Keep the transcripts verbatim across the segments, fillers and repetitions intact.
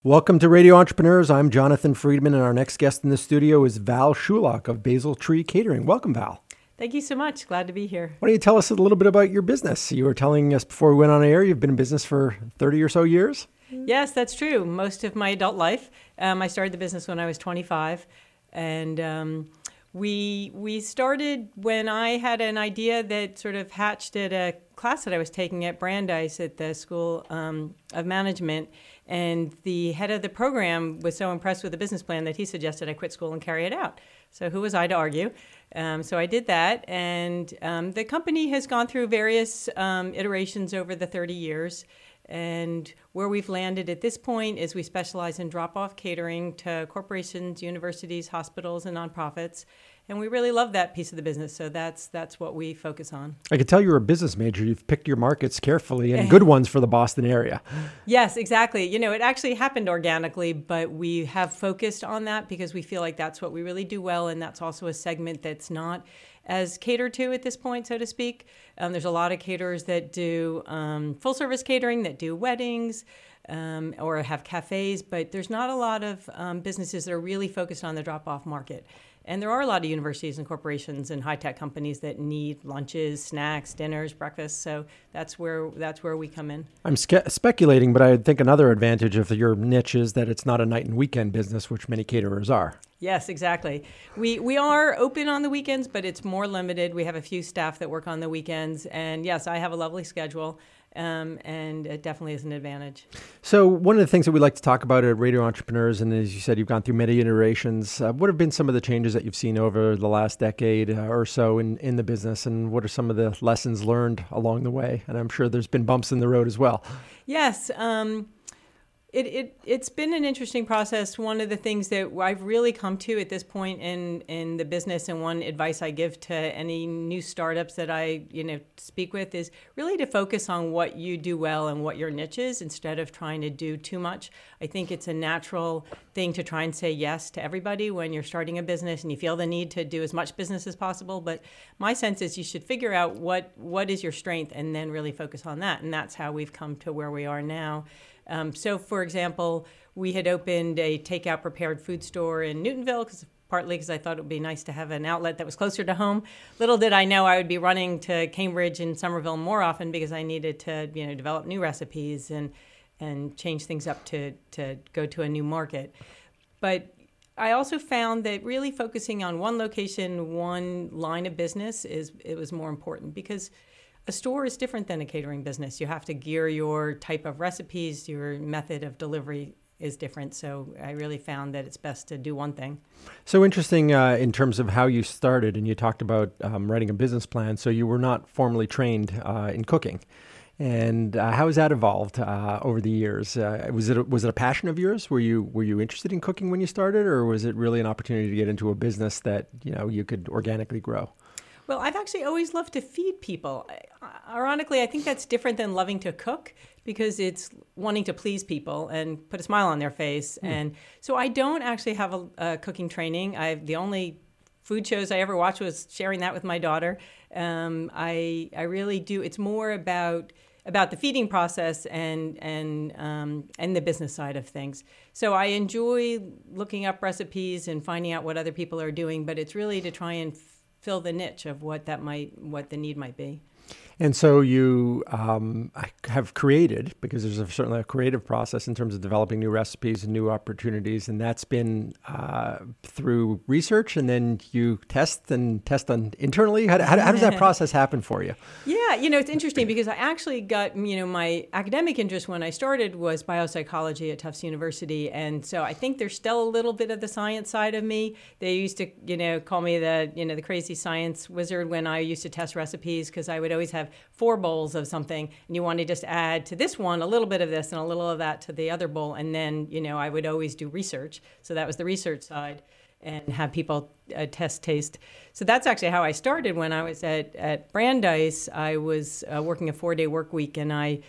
Welcome to Radio Entrepreneurs. I'm Jonathan Friedman, and our next guest in the studio is Val Shulock of Basil Tree Catering. Welcome, Val. Thank you so much. Glad to be here. Why don't you tell us a little bit about your business? You were telling us before we went on air, you've been in business for thirty or so years? Yes, that's true. Most of my adult life. Um, I started the business when I was twenty-five, and um, we we started when I had an idea that sort of hatched at a class that I was taking at Brandeis at the School um, of Management. And the head of the program was so impressed with the business plan that he suggested I quit school and carry it out. So who was I to argue? Um, so I did that. And um, the company has gone through various um, iterations over the thirty years. And where we've landed at this point is we specialize in drop-off catering to corporations, universities, hospitals, and nonprofits. And we really love that piece of the business. So that's that's what we focus on. I can tell you're a business major. You've picked your markets carefully and good ones for the Boston area. Yes, exactly. You know, it actually happened organically, but we have focused on that because we feel like that's what we really do well. And that's also a segment that's not as catered to at this point, so to speak. Um, there's a lot of caterers that do um, full service catering, that do weddings, um, or have cafes, but there's not a lot of um, businesses that are really focused on the drop-off market. And there are a lot of universities and corporations and high-tech companies that need lunches, snacks, dinners, breakfasts. So that's where that's where we come in. I'm sca- speculating, but I think another advantage of your niche is that it's not a night and weekend business, which many caterers are. Yes, exactly. We we are open on the weekends, but it's more limited. We have a few staff that work on the weekends. And yes, I have a lovely schedule. Um, and it definitely is an advantage. So one of the things that we like to talk about at Radio Entrepreneurs, and as you said, you've gone through many iterations. Uh, what have been some of the changes that you've seen over the last decade uh, or so in, in the business, and what are some of the lessons learned along the way? And I'm sure there's been bumps in the road as well. Yes. Um, It, it, it's been an interesting process. One of the things that I've really come to at this point in, in the business, and one advice I give to any new startups that I you know speak with, is really to focus on what you do well and what your niche is instead of trying to do too much. I think it's a natural thing to try and say yes to everybody when you're starting a business and you feel the need to do as much business as possible. But my sense is you should figure out what, what is your strength and then really focus on that. And that's how we've come to where we are now. Um, so, for example, we had opened a takeout prepared food store in Newtonville, cause, partly because I thought it would be nice to have an outlet that was closer to home. Little did I know I would be running to Cambridge and Somerville more often because I needed to, you know, develop new recipes and and change things up to, to go to a new market. But I also found that really focusing on one location, one line of business is it was more important because a store is different than a catering business. You have to gear your type of recipes, your method of delivery is different. So I really found that it's best to do one thing. So interesting uh, in terms of how you started, and you talked about um, writing a business plan. So you were not formally trained uh, in cooking. And uh, how has that evolved uh, over the years? Uh, was it a, was it a passion of yours? Were you were you interested in cooking when you started, or was it really an opportunity to get into a business that you know you could organically grow? Well, I've actually always loved to feed people. Ironically, I think that's different than loving to cook because it's wanting to please people and put a smile on their face. Mm. And so I don't actually have a, a cooking training. I the only food shows I ever watched was sharing that with my daughter. Um, I I really do. It's more about about the feeding process and and um, and the business side of things. So I enjoy looking up recipes and finding out what other people are doing, but it's really to try and fill the niche of what that might, what the need might be. And so you um, have created, because there's a, certainly a creative process in terms of developing new recipes and new opportunities, and that's been uh, through research, and then you test and test on internally. How, how, how does that process happen for you? Yeah, you know, it's interesting because I actually got, you know, my academic interest when I started was biopsychology at Tufts University, and so I think there's still a little bit of the science side of me. They used to, you know, call me the, you know, the crazy science wizard when I used to test recipes because I would always have four bowls of something and you want to just add to this one a little bit of this and a little of that to the other bowl. And then, you know, I would always do research. So that was the research side and have people uh, test taste. So that's actually how I started when I was at, at Brandeis. I was uh, working a four-day work week and I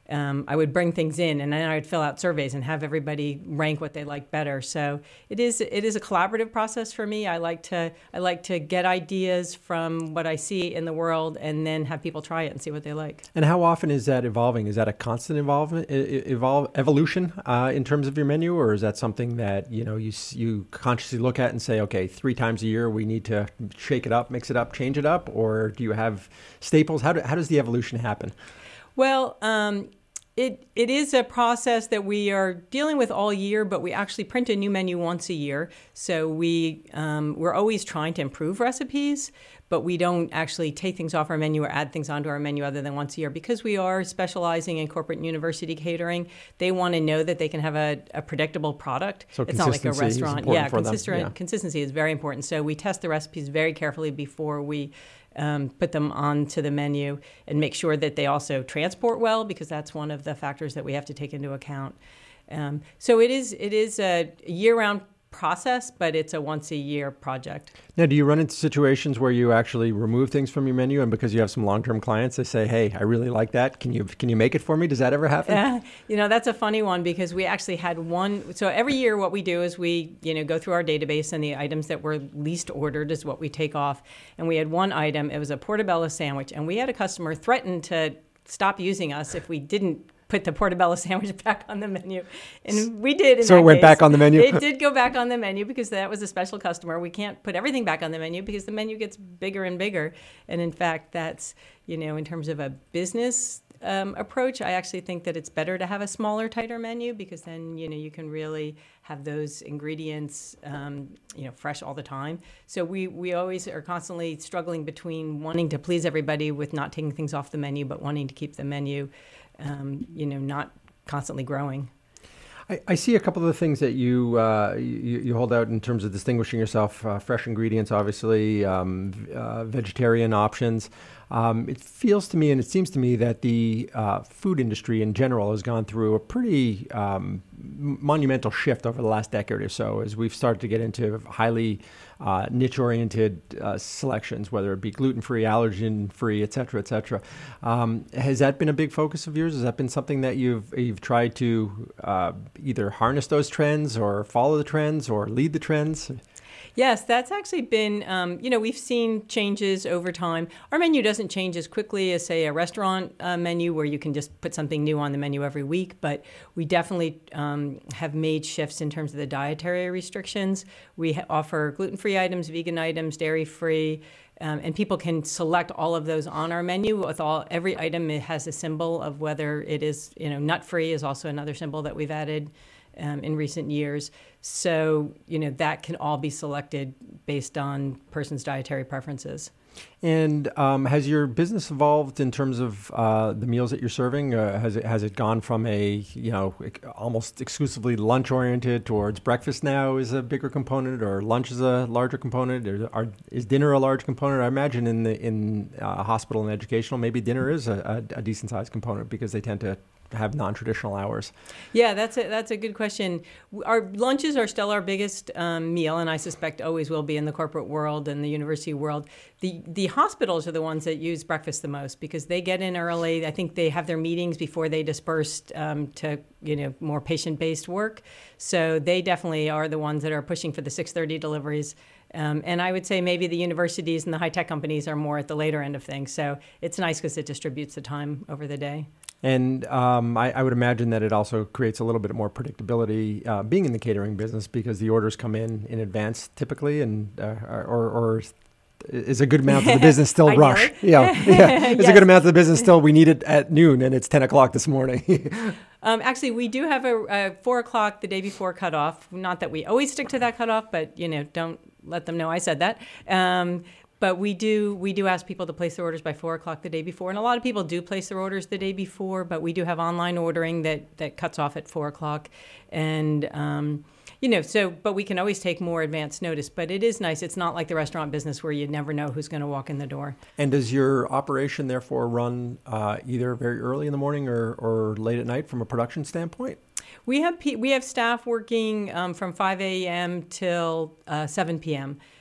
um, I would bring things in, and then I would fill out surveys and have everybody rank what they like better. So it is it is a collaborative process for me. I like to I like to get ideas from what I see in the world, and then have people try it and see what they like. And how often is that evolving? Is that a constant involvement, evolve, evolution uh, in terms of your menu, or is that something that you know you you consciously look at and say, okay, three times a year we need to shake it up, mix it up, change it up, or do you have staples? How do, how does the evolution happen? Well, um, it it is a process that we are dealing with all year, but we actually print a new menu once a year. So we um, we're always trying to improve recipes, but we don't actually take things off our menu or add things onto our menu other than once a year, because we are specializing in corporate and university catering. They want to know that they can have a, a predictable product. So it's not like a restaurant. Yeah, consistent, yeah, consistency is very important. So we test the recipes very carefully before we um, put them onto the menu, and make sure that they also transport well, because that's one of the factors that we have to take into account. Um, so it is it is a year-round process, but it's a once a year project. Now, do you run into situations where you actually remove things from your menu, and because you have some long-term clients, they say, hey, I really like that. Can you can you make it for me? Does that ever happen? Uh, you know, that's a funny one, because we actually had one. So every year what we do is we, you know, go through our database, and the items that were least ordered is what we take off. And we had one item, it was a portobello sandwich, and we had a customer threaten to stop using us if we didn't put the portobello sandwich back on the menu. And we did. In so that it went case. back on the menu? It did go back on the menu, because that was a special customer. We can't put everything back on the menu, because the menu gets bigger and bigger. And in fact, that's, you know, in terms of a business um, approach, I actually think that it's better to have a smaller, tighter menu, because then, you know, you can really have those ingredients, um, you know, fresh all the time. So we, we always are constantly struggling between wanting to please everybody with not taking things off the menu, but wanting to keep the menu Um, you know, not constantly growing. I, I see a couple of the things that you, uh, you you hold out in terms of distinguishing yourself. Uh, fresh ingredients, obviously, um, uh, vegetarian options. Um, it feels to me, and it seems to me, that the uh, food industry in general has gone through a pretty um, monumental shift over the last decade or so, as we've started to get into highly uh, niche-oriented uh, selections, whether it be gluten-free, allergen-free, et cetera, et cetera. Um, has that been a big focus of yours? Has that been something that you've you've tried to uh, either harness those trends, or follow the trends, or lead the trends? Yes, that's actually been, um, you know, we've seen changes over time. Our menu doesn't change as quickly as, say, a restaurant uh, menu, where you can just put something new on the menu every week. But we definitely um, have made shifts in terms of the dietary restrictions. We ha- offer gluten-free items, vegan items, dairy-free, um, and people can select all of those on our menu. With all every item, it has a symbol of whether it is, you know, nut-free is also another symbol that we've added Um, in recent years. So, you know, that can all be selected based on person's dietary preferences. And um, has your business evolved in terms of uh, the meals that you're serving? Uh, has it has it gone from a, you know, almost exclusively lunch oriented towards breakfast now is a bigger component, or lunch is a larger component, or are, is dinner a large component? I imagine in the in uh, hospital and educational, maybe dinner is a, a, a decent sized component, because they tend to have non-traditional hours. Yeah, that's a, that's a good question. Our lunches are still our biggest um, meal, and I suspect always will be in the corporate world and the university world. The the hospitals are the ones that use breakfast the most, because they get in early. I think they have their meetings before they disperse um, to, you know, more patient-based work. So they definitely are the ones that are pushing for the six thirty deliveries. Um, and I would say maybe the universities and the high-tech companies are more at the later end of things. So it's nice because it distributes the time over the day. And um, I, I would imagine that it also creates a little bit more predictability uh, being in the catering business, because the orders come in in advance typically, and uh, or, or is a good amount of the business still rush? Yeah, yeah. Is yes. a good amount of the business still, we need it at noon and it's ten o'clock this morning? um, actually, we do have a, a four o'clock the day before cutoff. Not that we always stick to that cutoff, but, you know, don't let them know I said that. Um, But we do we do ask people to place their orders by four o'clock the day before, and a lot of people do place their orders the day before. But we do have online ordering that, that cuts off at four o'clock, and um, you know so. But we can always take more advance notice. But it is nice. It's not like the restaurant business where you never know who's going to walk in the door. And does your operation therefore run uh, either very early in the morning or, or late at night from a production standpoint? We have we have staff working um, from five a.m. till uh, seven p.m.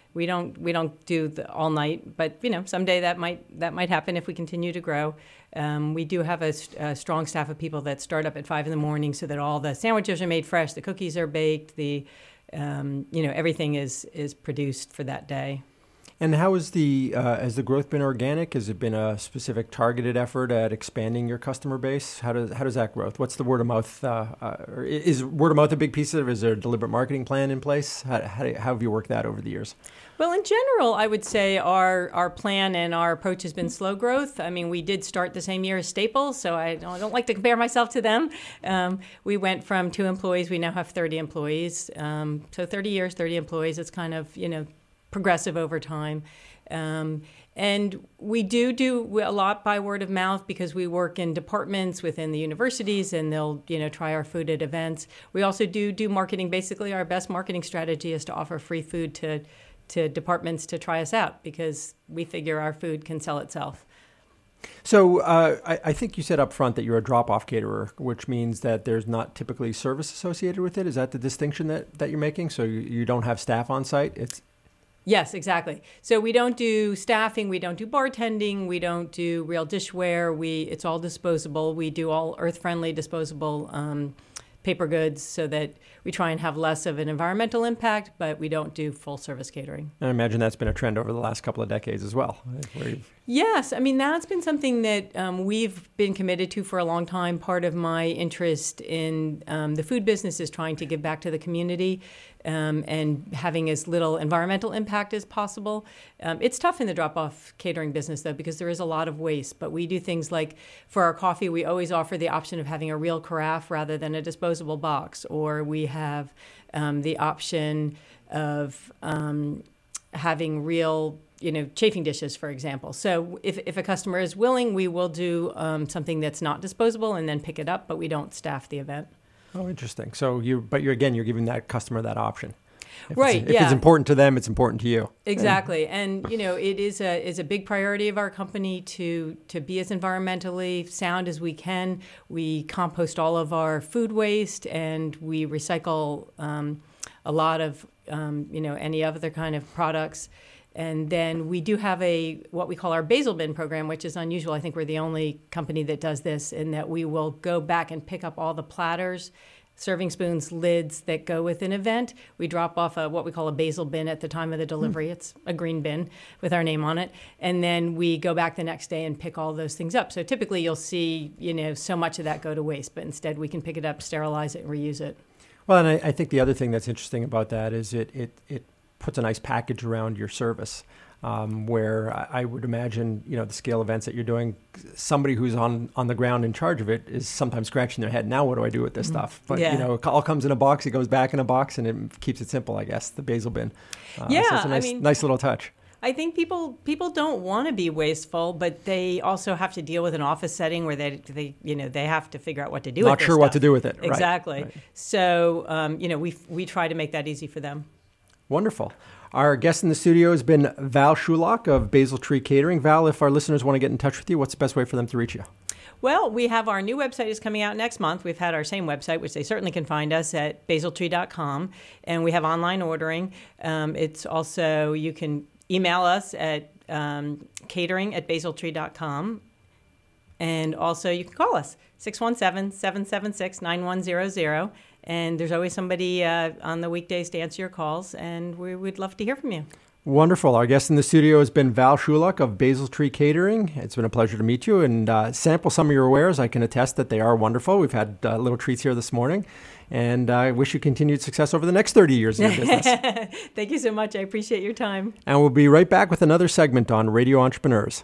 We don't we don't do the all night, but you know someday that might that might happen if we continue to grow. Um, we do have a, a strong staff of people that start up at five in the morning, so that all the sandwiches are made fresh, the cookies are baked, the um, you know everything is is produced for that day. And how is the uh, has the growth been organic? Has it been a specific targeted effort at expanding your customer base? How does how does that growth? What's the word of mouth? Uh, uh, is word of mouth a big piece of it? Is there a deliberate marketing plan in place? How, how, do, how have you worked that over the years? Well, in general, I would say our our plan and our approach has been slow growth. I mean, we did start the same year as Staples, so I don't, I don't like to compare myself to them. Um, we went from two employees, we now have thirty employees. Um, so thirty years, thirty employees. It's kind of, you know, progressive over time. Um, and we do do a lot by word of mouth because we work in departments within the universities and they'll, you know, try our food at events. We also do do marketing. Basically, our best marketing strategy is to offer free food to, to departments to try us out because we figure our food can sell itself. So uh, I, I think you said up front that you're a drop-off caterer, which means that there's not typically service associated with it. Is that the distinction that, that you're making? So you, you don't have staff on site? It's Yes, exactly. So we don't do staffing, we don't do bartending, we don't do real dishware. We it's all disposable. We do all earth-friendly disposable um, paper goods so that we try and have less of an environmental impact, but we don't do full-service catering. I imagine that's been a trend over the last couple of decades as well. Where Yes, I mean, that's been something that um, we've been committed to for a long time. Part of my interest in um, the food business is trying to give back to the community um, and having as little environmental impact as possible. Um, it's tough in the drop-off catering business, though, because there is a lot of waste. But we do things like, for our coffee, we always offer the option of having a real carafe rather than a disposable box. Or we have um, the option of um, having real you know, chafing dishes, for example. So if, if a customer is willing, we will do um, something that's not disposable and then pick it up, but we don't staff the event. Oh, interesting. So you, but you're, again, you're giving that customer that option. If right, it's, if yeah. it's important to them, it's important to you. Exactly. And, and you know, it is a is a big priority of our company to to be as environmentally sound as we can. We compost all of our food waste and we recycle um, a lot of, um, you know, any other kind of products. And then we do have a what we call our basil bin program, which is unusual. I think we're the only company that does this, in that we will go back and pick up all the platters, serving spoons, lids that go with an event. We drop off a, what we call a basil bin at the time of the delivery. Mm. It's a green bin with our name on it. And then we go back the next day and pick all those things up. So typically you'll see, you know, so much of that go to waste, but instead we can pick it up, sterilize it, and reuse it. Well, and I, I think the other thing that's interesting about that is it it it puts a nice package around your service, um, where I, I would imagine, you know, the scale events that you're doing, somebody who's on, on the ground in charge of it is sometimes scratching their head. Now, what do I do with this mm-hmm. stuff? But, yeah. you know, it all comes in a box. It goes back in a box and it keeps it simple, I guess, the basil bin. Uh, yeah, so it's a nice, I mean, nice little touch. I think people people don't want to be wasteful, but they also have to deal with an office setting where they, they you know, they have to figure out what to do Not with it. Not sure stuff. what to do with it. Exactly. Right, right. So, um, you know, we we try to make that easy for them. Wonderful. Our guest in the studio has been Val Shulock of Basil Tree Catering. Val, if our listeners want to get in touch with you, what's the best way for them to reach you? Well, we have our new website is coming out next month. We've had our same website, which they certainly can find us at basil tree dot com. And we have online ordering. Um, it's also, you can email us at um, catering at basil tree dot com. And also you can call us, six one seven, seven seven six, nine one zero zero. And there's always somebody uh, on the weekdays to answer your calls, and we would love to hear from you. Wonderful. Our guest in the studio has been Val Shulock of Basil Tree Catering. It's been a pleasure to meet you and uh, sample some of your wares. I can attest that they are wonderful. We've had uh, little treats here this morning, and I wish you continued success over the next thirty years in your business. Thank you so much. I appreciate your time. And we'll be right back with another segment on Radio Entrepreneurs.